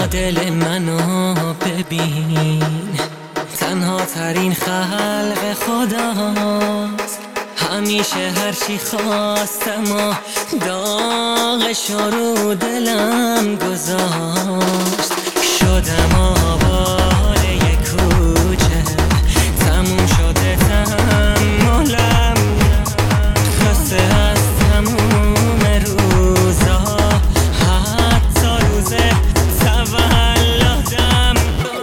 دل منو ببین، تنها ترین خلق خداست. همیشه هرچی خواستم و داغش رو دلم گذاشت. شدم آواره یک کوچه، تموم شده تحملم، خسته از تموم روزا، حتی روز تولدم.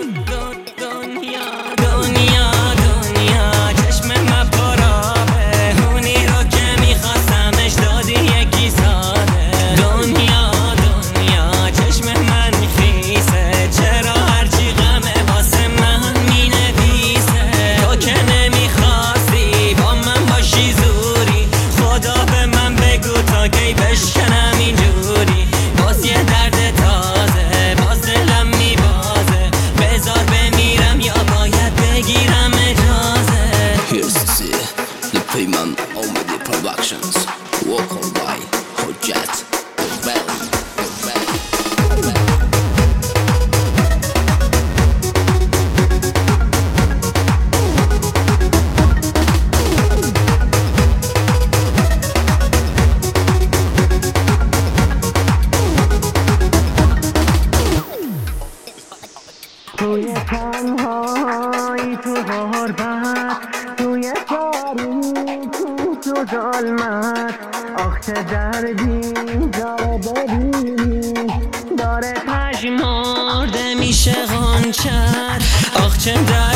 دنیا چشم من پرابه، اونی رو که میخواستمش دادی یکی ساده. دنیا چشم من خیسه، چرا هرچی غمه واسه من مینویسه؟ تو که نمیخواستی با من باشی زوری، خدا به من بگو تا کی بشکنم اینجوری. باز یه درد تازه، باز دلم میبازه، بذار بمیرم یا باید بگیرم اجازه. Here's to see the payment Omedi Productions. Walk on by Hojat Valley. توی تنهایی، تو غربت، توی تاریکی، تو ظلمت، آخ چه دردی داره ببینی، داره پژمرده میشه غنچت. آخ چه